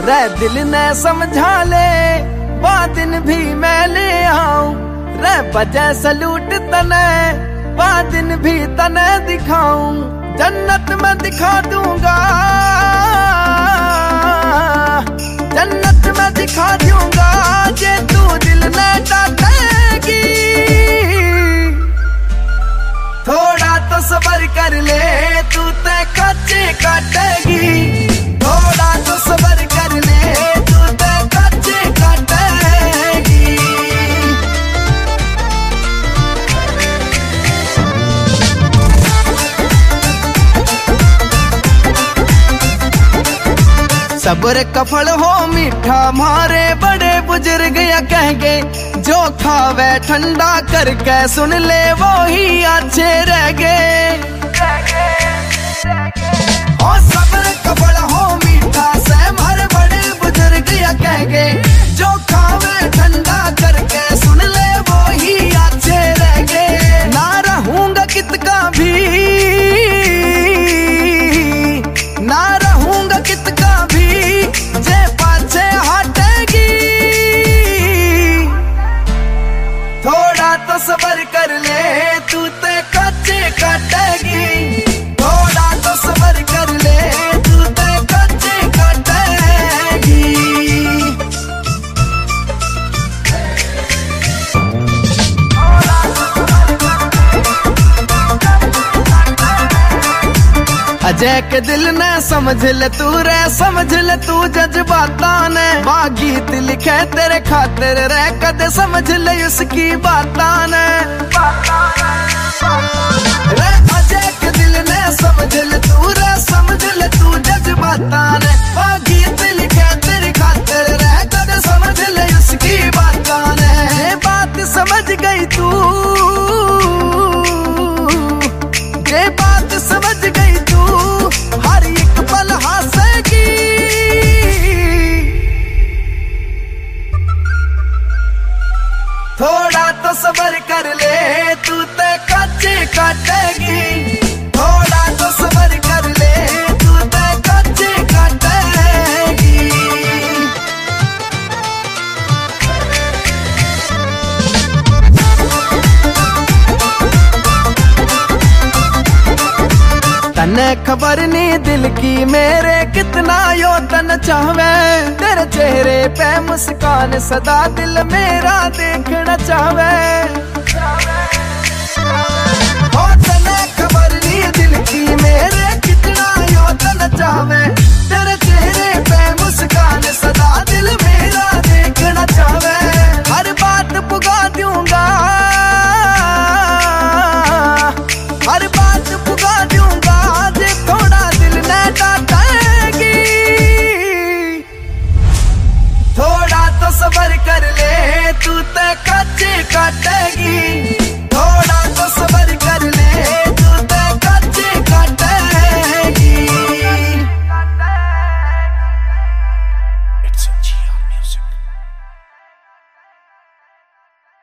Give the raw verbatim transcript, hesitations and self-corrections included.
रे दिल ने समझा ले वो दिन भी मैं ले आऊं रे बजे सलूट तने वो दिन भी तने दिखाऊं जन्नत में दिखा दूंगा जन्नत में दिखा दूंगा जे तू दिल ने डांटेगी थोड़ा तो सब्र कर ले तू ते कच्चे काटेगी थोड़ा तो सब्र कर ले तू ते कच्चे काटेगी सब्र का फल हो मीठा मारे बड़े बुजुर्ग या कहेंगे जो खावे ठंडा करके सुन ले वो ही अच्छे रह गए और सब्र का फल हो मीठा से हमारे बड़े बुजुर्ग या कहेंगे जो खावे ठंडा करके सुन ले वो ही अच्छे रह गए ना रहूंगा कितना भी ना रहूंगा कितना भी जे पाछे हटेगी थोड़ा तो सब्र कर ले तू ते कच्चे काटेगी थोड़ा तो सब्र कर ले तू ते कच्चे काटेगी अजय के दिल ने समझ ले तू रे समझ ले तू जज्बाता ने वाह गीत लिखे तेरे खातिर रे कदे समझ ले उसकी बाता ने रे अजय के दिल ने समझ ले तू रे समझ ले तू जज्बाता ने वाह गीत लिखे तेरे खातिर रे कदे समझ ले उसकी बाता ने बात समझ गई तू ये बात समझ गई तू हर एक पल हंसेगी थोड़ा तो सब्र कर ले तू ते कच्चे काटेगी थोड़ा तो सब्र कर ले तू ते कच्चे काटेगी तने खबर नहीं दिल की मेरे कितना यो तन चाहवे तेरे चेहरे पे मुस्कान सदा दिल मेरा देखना चाहवे हो तने खबर नहीं दिल की मेरे कितना यो तन चाहवे तेरे